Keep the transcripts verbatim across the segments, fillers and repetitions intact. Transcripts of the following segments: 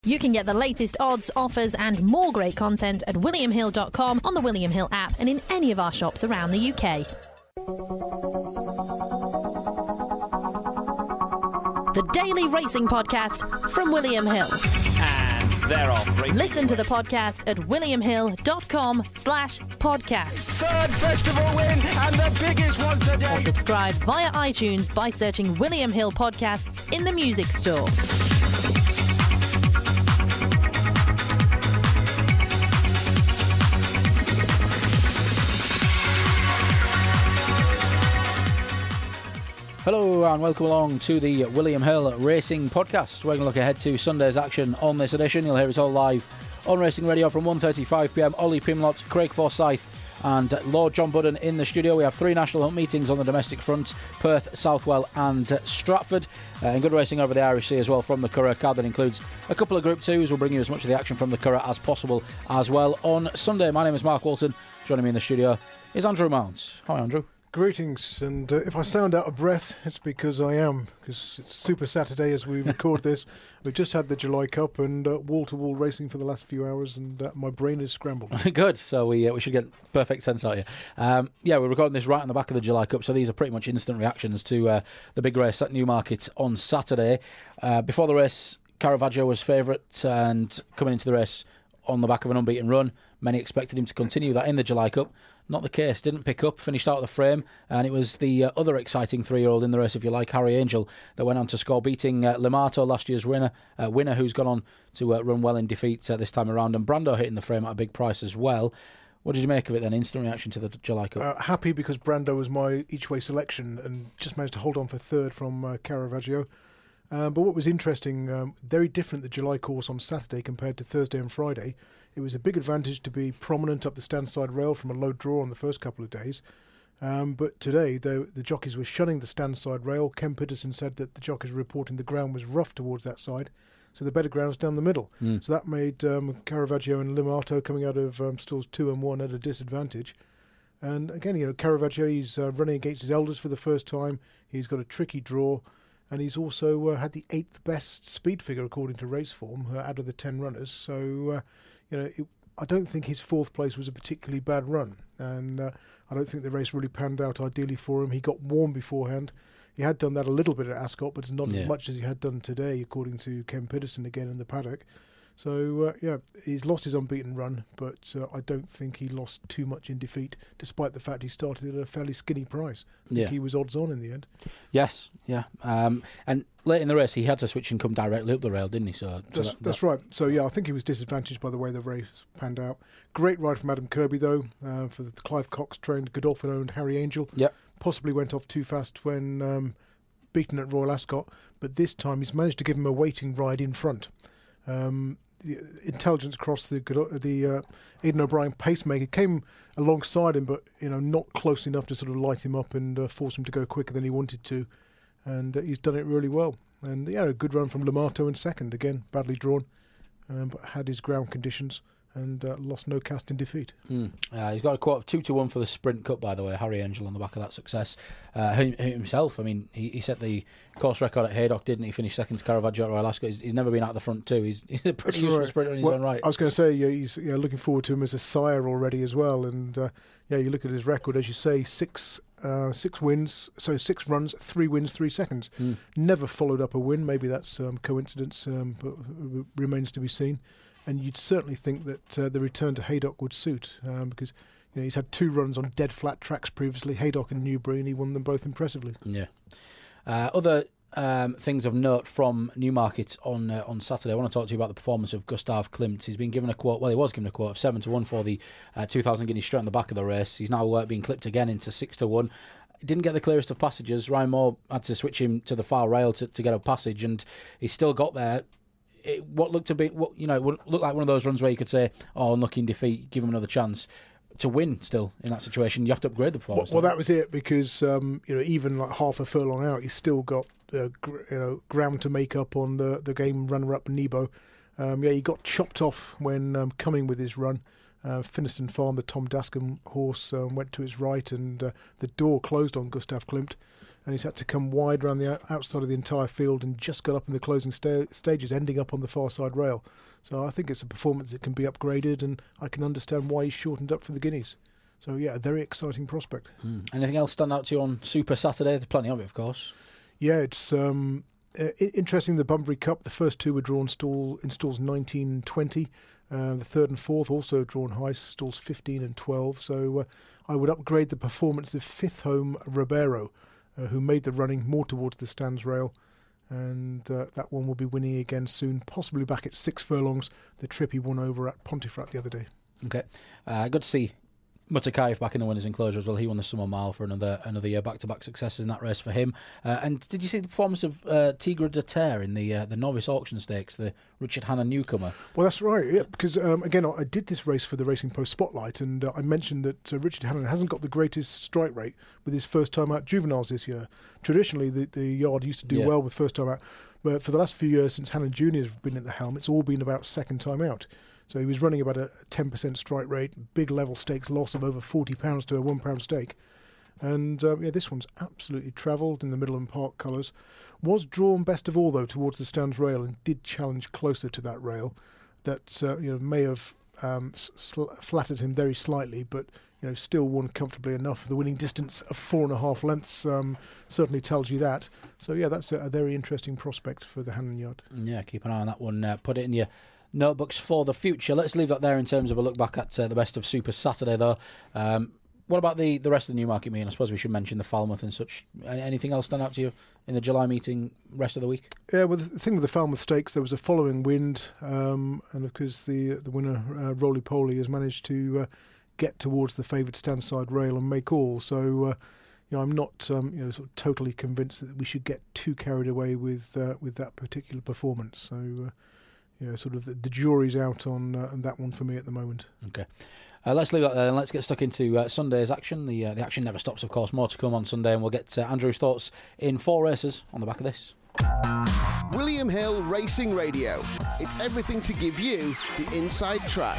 You can get the latest odds, offers and more great content at william hill dot com, on the William Hill app and in any of our shops around the U K. The Daily Racing Podcast from William Hill. And they're off. Racing Listen to the podcast at william hill dot com slash podcast. Third festival win and the biggest one today. Or subscribe via iTunes by searching William Hill Podcasts in the music store. Hello and welcome along to the William Hill Racing Podcast. We're going to look ahead to Sunday's action on this edition. You'll hear it all live on Racing Radio from one thirty-five p m. Ollie Pimlott, Craig Forsyth and Lord John Budden in the studio. We have three national hunt meetings on the domestic front: Perth, Southwell and Stratford. Uh, and good racing over the Irish Sea as well from the Curragh card that includes a couple of Group twos. We'll bring you as much of the action from the Curragh as possible as well on Sunday. My name is Mark Walton. Joining me in the studio is Andrew Mounts. Hi Andrew. Greetings, and uh, if I sound out of breath, it's because I am, because it's Super Saturday as we record this. We've just had the July Cup and uh, wall-to-wall racing for the last few hours, and uh, my brain is scrambled. Good, so we uh, we should get perfect sense out of you. Um, yeah, we're recording this right on the back of the July Cup, so these are pretty much instant reactions to uh, the big race at Newmarket on Saturday. Uh, before the race, Caravaggio was favourite, and coming into the race on the back of an unbeaten run, many expected him to continue that in the July Cup. Not the case, didn't pick up, finished out of the frame, and it was the uh, other exciting three-year-old in the race, if you like, Harry Angel, that went on to score, beating uh, Limato, last year's winner, uh, winner who's gone on to uh, run well in defeat uh, this time around, and Brando hitting the frame at a big price as well. What did you make of it then? Instant reaction to the July Cup? Uh, happy because Brando was my each-way selection and just managed to hold on for third from uh, Caravaggio. Um, but what was interesting, um, very different the July course on Saturday compared to Thursday and Friday. It was a big advantage to be prominent up the stand-side rail from a low draw on the first couple of days. Um, but today, the, the jockeys were shunning the stand-side rail. Ken Pitterson said that the jockeys were reporting the ground was rough towards that side, so the better ground's down the middle. Mm. So that made um, Caravaggio and Limato coming out of um, stalls two and one at a disadvantage. And again, you know, Caravaggio, he's uh, running against his elders for the first time. He's got a tricky draw. And he's also uh, had the eighth best speed figure according to race form uh, out of the ten runners. So, uh, you know, it, I don't think his fourth place was a particularly bad run. And uh, I don't think the race really panned out ideally for him. He got warm beforehand. He had done that a little bit at Ascot, but it's not yeah. as much as he had done today, according to Ken Pitterson again in the paddock. So, uh, yeah, he's lost his unbeaten run, but uh, I don't think he lost too much in defeat, despite the fact he started at a fairly skinny price. I think yeah. he was odds on in the end. Yes, yeah. Um, and late in the race, he had to switch and come directly up the rail, didn't he? So, so That's, that, that's that right. So, yeah, I think he was disadvantaged by the way the race panned out. Great ride from Adam Kirby, though, uh, for the Clive Cox-trained, Godolphin-owned Harry Angel. Yep. Possibly went off too fast when um, beaten at Royal Ascot, but this time he's managed to give him a waiting ride in front. Um, the intelligence across the the uh, Aidan O'Brien pacemaker came alongside him, but you know not close enough to sort of light him up and uh, force him to go quicker than he wanted to, and uh, he's done it really well. And yeah, a good run from Limato in second, again badly drawn, um, but had his ground conditions and uh, lost no cast in defeat. Mm. Uh, he's got a quote of two to one for the Sprint Cup, by the way. Harry Angel on the back of that success. Uh, himself, I mean, he, he set the course record at Haydock, didn't he? Finished second to Caravaggio at Royal Ascot. He's, he's never been out the front two. He's, he's a pretty That's useful right. sprinter in his well, own right. I was going to say, yeah, he's yeah, looking forward to him as a sire already as well. And uh, yeah, you look at his record, as you say, six uh, six wins, so six runs, three wins, three seconds. Mm. Never followed up a win. Maybe that's um, coincidence, um, but r- remains to be seen. And you'd certainly think that uh, the return to Haydock would suit, um, because you know, he's had two runs on dead flat tracks previously, Haydock and Newbury, and he won them both impressively. Yeah. Uh, other um, things of note from Newmarket on uh, on Saturday. I want to talk to you about the performance of Gustav Klimt. He's been given a quote. Well, he was given a quote of seven to one for the uh, two thousand guineas straight on the back of the race. He's now uh, being clipped again into six to one. Didn't get the clearest of passages. Ryan Moore had to switch him to the far rail to, to get a passage, and he still got there. It, what looked to be, what you know, looked like one of those runs where you could say, "Oh, unlucky in defeat, give him another chance." To win still in that situation, you have to upgrade the performance. Well, well that was it, because um, you know, even like half a furlong out, he's still got uh, gr- you know ground to make up on the the game runner-up Nebo. Um, yeah, he got chopped off when um, coming with his run. Uh, Finniston Farm, the Tom Dascombe horse, um, went to his right, and uh, the door closed on Gustav Klimt. and he's had to come wide around the outside of the entire field and just got up in the closing sta- stages, ending up on the far side rail. So I think it's a performance that can be upgraded, and I can understand why he's shortened up for the Guineas. So yeah, a very exciting prospect. Mm. Anything else stand out to you on Super Saturday? There's plenty of it, of course. Yeah, it's um, uh, interesting. The Bunbury Cup, the first two were drawn stall, in stalls nineteen and twenty. Uh, the third and fourth also drawn high, stalls fifteen and twelve. So uh, I would upgrade the performance of fifth home Ribeiro, uh, who made the running more towards the stands rail. And uh, that one will be winning again soon, possibly back at six furlongs, the trip he won over at Pontefract the other day. Okay, uh, good to see Mutakayev back in the winners' enclosure as well. He won the Summer Mile for another another year, back-to-back successes in that race for him. Uh, and did you see the performance of uh, Tigre de Terre in the uh, the novice auction stakes, the Richard Hanna newcomer? Well, that's right, yeah, because um, again, I, I did this race for the Racing Post Spotlight, and uh, I mentioned that uh, Richard Hanna hasn't got the greatest strike rate with his first time out juveniles this year. Traditionally, the, the yard used to do yeah. well with first time out, but for the last few years since Hanna Junior has been at the helm, it's all been about second time out. So he was running about a ten percent strike rate, big level stakes loss of over forty pounds to a one pound stake. And uh, yeah, this one's absolutely travelled in the Middleton Park colours. Was drawn best of all, though, towards the stands rail, and did challenge closer to that rail. That uh, you know may have um, sl- flattered him very slightly, but you know still won comfortably enough. The winning distance of four and a half lengths um, certainly tells you that. So yeah, that's a, a very interesting prospect for the Hannon Yard. Yeah, keep an eye on that one. Uh, put it in your notebooks for the future. Let's leave that there in terms of a look back at uh, the best of Super Saturday, though. Um, what about the, the rest of the Newmarket meeting? I suppose we should mention the Falmouth and such. Anything else stand out to you in the July meeting, rest of the week? Yeah, well, the thing with the Falmouth Stakes, there was a following wind, um, and of course the the winner, uh, Roly Poly, has managed to uh, get towards the favoured stand-side rail and make all. So, uh, you know, I'm not um, you know sort of totally convinced that we should get too carried away with uh, with that particular performance. So. Uh, Yeah, sort of the, the jury's out on, uh, on that one for me at the moment. Okay. Uh, let's leave that there and let's get stuck into uh, Sunday's action. The uh, the action never stops, of course. More to come on Sunday, and we'll get uh, Andrew's thoughts in four races on the back of this. William Hill Racing Radio. It's everything to give you the inside track.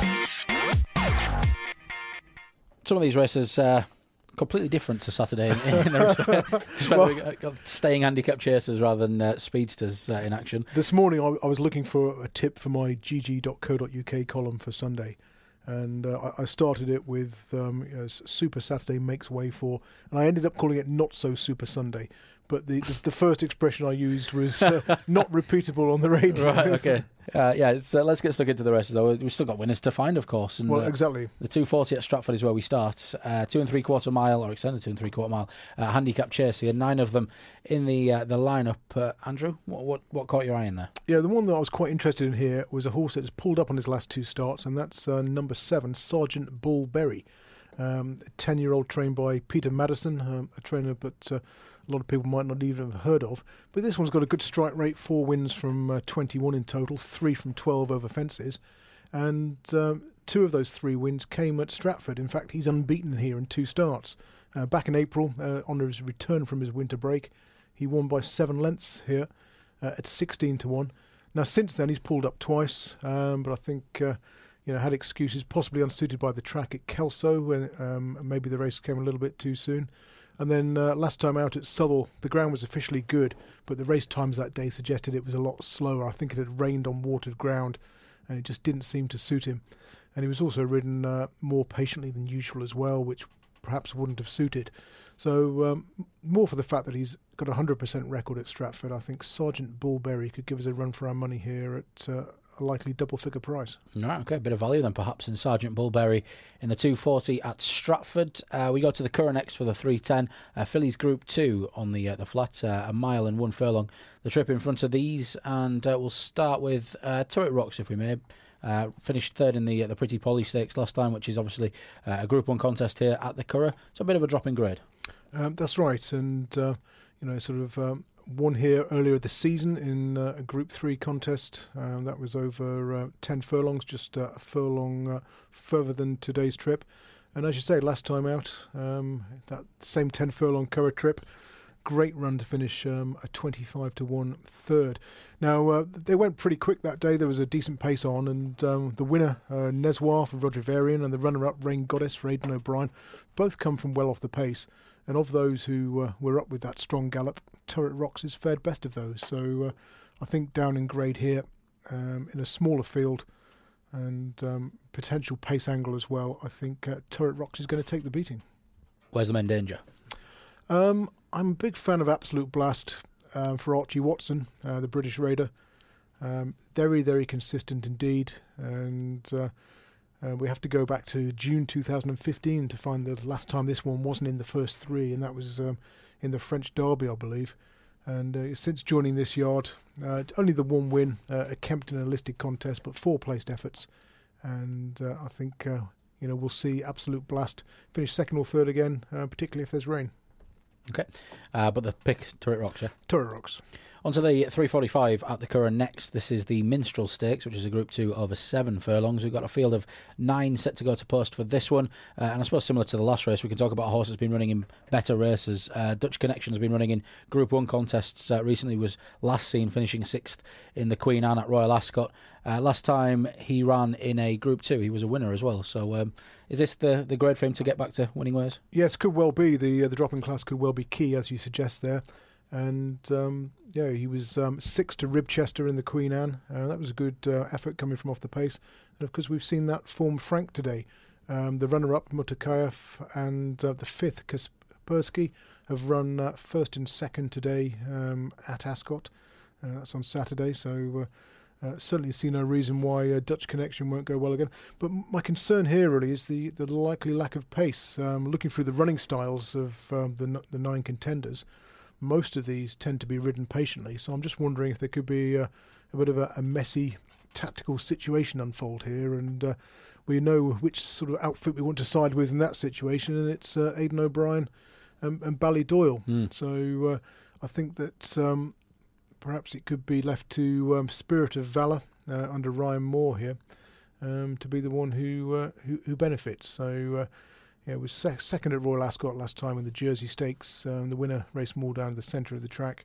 Some of these races uh, completely different to Saturday in, in the respect, respect well, we got staying handicap chasers rather than uh, speedsters uh, in action. This morning I, I was looking for a tip for my g g dot co dot u k column for Sunday, and uh, I, I started it with um, you know, Super Saturday makes way for, and I ended up calling it Not So Super Sunday. But the, the, the first expression I used was uh, not repeatable on the radio. Right, okay. Uh, yeah, it's, uh, let's get stuck into the races, though. We've still got winners to find, of course. And, well, uh, exactly. The two forty at Stratford is where we start. Uh, two and three quarter mile, or extended two and three quarter mile, uh, handicap chase here. Nine of them in the uh, the lineup. Uh, Andrew, what, what what caught your eye in there? Yeah, the one that I was quite interested in here was a horse that has pulled up on his last two starts, and that's uh, number seven, Sergeant Bullberry. Um, a ten-year-old trained by Peter Madison, um, a trainer, but uh, a lot of people might not even have heard of. But this one's got a good strike rate, four wins from uh, twenty-one in total, three from twelve over fences. And um, two of those three wins came at Stratford. In fact, he's unbeaten here in two starts. Uh, back in April, uh, on his return from his winter break, he won by seven lengths here uh, at sixteen to one. Now, since then, he's pulled up twice, um, but I think... Uh, You know, had excuses, possibly unsuited by the track at Kelso, when um, maybe the race came a little bit too soon. And then uh, last time out at Southwell, the ground was officially good, but the race times that day suggested it was a lot slower. I think it had rained on watered ground, and it just didn't seem to suit him. And he was also ridden uh, more patiently than usual as well, which perhaps wouldn't have suited. So um, more for the fact that he's got a one hundred percent record at Stratford, I think Sergeant Bullberry could give us a run for our money here at uh, a likely double-figure price. Right, okay, a bit of value then perhaps in Sergeant Bullberry in the two forty at Stratford. Uh, we go to the Curragh next for the three ten. Uh, Phillies Group two on the uh, the flat, uh, a mile and one furlong. The trip in front of these, and uh, we'll start with uh, Turret Rocks, if we may. Uh, finished third in the uh, the Pretty Polly Stakes last time, which is obviously uh, a Group one contest here at the Curragh. It's a bit of a drop in grade. Um, that's right, and uh, you know, sort of um, won here earlier this season in uh, a Group three contest. Um, that was over uh, ten furlongs, just uh, a furlong uh, further than today's trip. And as you say, last time out, um, that same ten furlong Curragh trip. Great run to finish um, a twenty-five to one third. Now, uh, they went pretty quick that day. There was a decent pace on, and um, the winner, uh, Neswar for Roger Varian, and the runner-up, Rain Goddess for Aidan O'Brien, both come from well off the pace. And of those who uh, were up with that strong gallop, Turret Rocks is fared best of those. So uh, I think down in grade here, um, in a smaller field and um, potential pace angle as well, I think uh, Turret Rocks is going to take the beating. Where's the main danger? Um, I'm a big fan of Absolute Blast um, for Archie Watson, uh, the British Raider. Um, very, very consistent indeed. And uh, uh, we have to go back to June two thousand fifteen to find the last time this one wasn't in the first three, and that was um, in the French Derby, I believe. And uh, since joining this yard, uh, only the one win, uh, a Kempton and listed contest, but four placed efforts. And uh, I think uh, you know we'll see Absolute Blast finish second or third again, uh, particularly if there's rain. Okay, uh, but the pick Turret Rocks, yeah? Turret Rocks. On to the three forty-five at the Curragh next. This is the Minstrel Stakes, which is a Group two over seven furlongs. We've got a field of nine set to go to post for this one. Uh, and I suppose similar to the last race, we can talk about a horse that's been running in better races. Uh, Dutch Connection has been running in Group one contests. Uh, recently was last seen finishing sixth in the Queen Anne at Royal Ascot. Uh, last time he ran in a Group two, he was a winner as well. So um, is this the, the grade for him to get back to winning ways? Yes, could well be. The, uh, the dropping class could well be key, as you suggest there. And um, yeah, he was um, six to Ribchester in the Queen Anne. Uh, that was a good uh, effort coming from off the pace. And of course, we've seen that form Frank today. Um, the runner-up Mutakayev and uh, the fifth Kaspersky have run uh, first and second today um, at Ascot. Uh, that's on Saturday, so uh, uh, certainly see no reason why uh, Dutch Connection won't go well again. But my concern here really is the, the likely lack of pace. Um, looking through the running styles of um, the the nine contenders, most of these tend to be ridden patiently, so I'm just wondering if there could be uh, a bit of a, a messy tactical situation unfold here, and uh, we know which sort of outfit we want to side with in that situation, and it's uh, Aidan O'Brien and, and Ballydoyle. Mm. So uh, I think that um, perhaps it could be left to um, Spirit of Valour uh, under Ryan Moore here um, to be the one who uh, who, who benefits. So. Uh, Yeah, it was sec- second at Royal Ascot last time in the Jersey Stakes. Um, the winner raced more down to the centre of the track.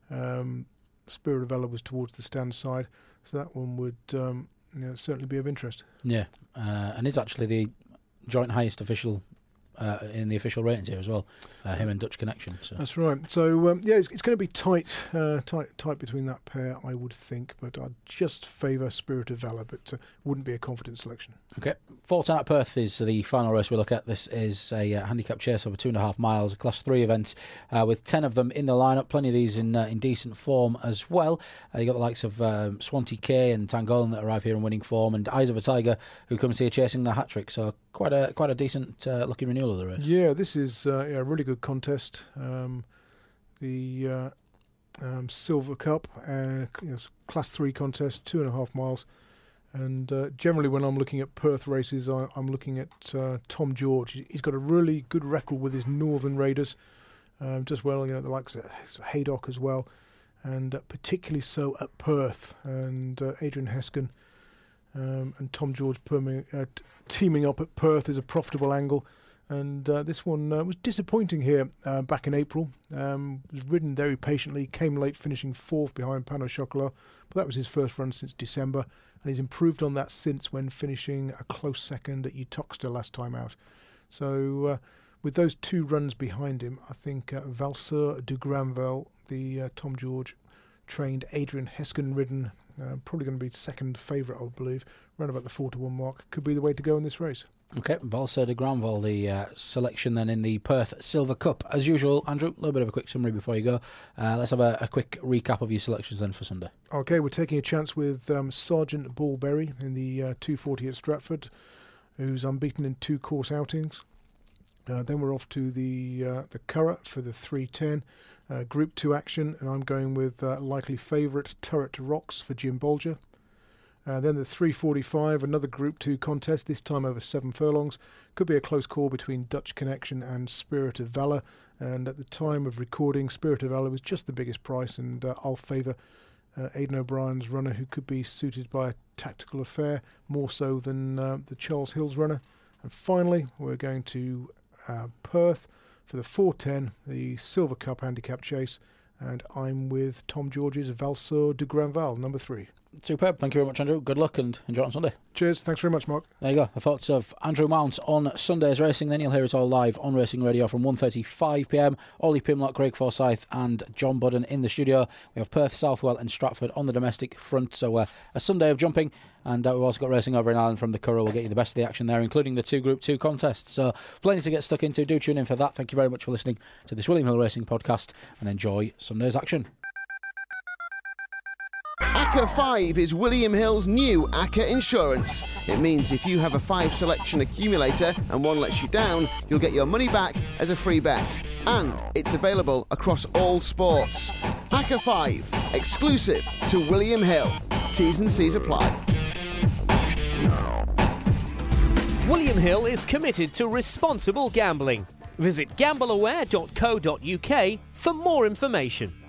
Um, Spirit of Valour was towards the stand side, so that one would um, you know, certainly be of interest. Yeah, uh, and is actually the joint highest official uh, in the official ratings here as well. Uh, him and Dutch Connection. So. That's right. So um, yeah, it's, it's going to be tight, uh, tight, tight between that pair, I would think. But I'd just favour Spirit of Valour, but uh, wouldn't be a confident selection. Okay, Fortin at Perth is the final race we look at. This is a uh, handicap chase over two and a half miles, a Class Three event uh, with ten of them in the lineup. Plenty of these in uh, in decent form as well. Uh, you got the likes of um, Swanty K and Tangolan that arrive here in winning form, and Eyes of a Tiger who comes here chasing the hat trick. So quite a quite a decent uh, looking renewal of the race. Yeah, this is uh, yeah, a really good contest. Um, the uh, um, Silver Cup, uh, you know, Class Three contest, two and a half miles. And uh, generally, when I'm looking at Perth races, I, I'm looking at uh, Tom George. He's got a really good record with his Northern Raiders, um, just well, you know, the likes of Haydock as well, and uh, particularly so at Perth. And uh, Adrian Heskin um, and Tom George perming, uh, t- teaming up at Perth is a profitable angle. And uh, this one uh, was disappointing here uh, back in April. Um, was ridden very patiently, came late, finishing fourth behind Pano Chocolat. But that was his first run since December. And he's improved on that since, when finishing a close second at Utoxeter last time out. So uh, with those two runs behind him, I think uh, Valseur du Granvelle, the uh, Tom George trained Adrian Heskin ridden, uh, probably going to be second favourite, I believe, around about the four to one mark, could be the way to go in this race. Okay, Valseur de Granville, the uh, selection then in the Perth Silver Cup. As usual, Andrew, a little bit of a quick summary before you go. Uh, let's have a, a quick recap of your selections then for Sunday. Okay, we're taking a chance with um, Sergeant Bullberry in the uh, two forty at Stratford, who's unbeaten in two course outings. Uh, then we're off to the uh, the Curragh for the three ten uh, Group two action, and I'm going with uh, likely favourite Turret Rocks for Jim Bolger. Uh, then the three forty-five, another Group two contest, this time over seven furlongs. Could be a close call between Dutch Connection and Spirit of Valour. And at the time of recording, Spirit of Valour was just the biggest price, and uh, I'll favour uh, Aidan O'Brien's runner, who could be suited by a tactical affair, more so than uh, the Charles Hills runner. And finally, we're going to uh, Perth for the four ten, the Silver Cup handicap chase. And I'm with Tom George's Valseur du Granvelle, number three. Superb. Thank you very much, Andrew. Good luck and enjoy it on Sunday. Cheers. Thanks very much, Mark. There you go. The thoughts of Andrew Mount on Sunday's racing. Then you'll hear it all live on Racing Radio from one thirty-five p m. Ollie Pimlock, Craig Forsyth and John Budden in the studio. We have Perth, Southwell and Stratford on the domestic front. So uh, a Sunday of jumping. And uh, we've also got racing over in Ireland from the Curragh. We'll get you the best of the action there, including the two Group two contests. So plenty to get stuck into. Do tune in for that. Thank you very much for listening to this William Hill Racing podcast and enjoy Sunday's action. A C C A five is William Hill's new A C C A insurance. It means if you have a five selection accumulator and one lets you down, you'll get your money back as a free bet. And it's available across all sports. A C C A five, exclusive to William Hill. T's and C's apply. William Hill is committed to responsible gambling. Visit gamble aware dot co dot U K for more information.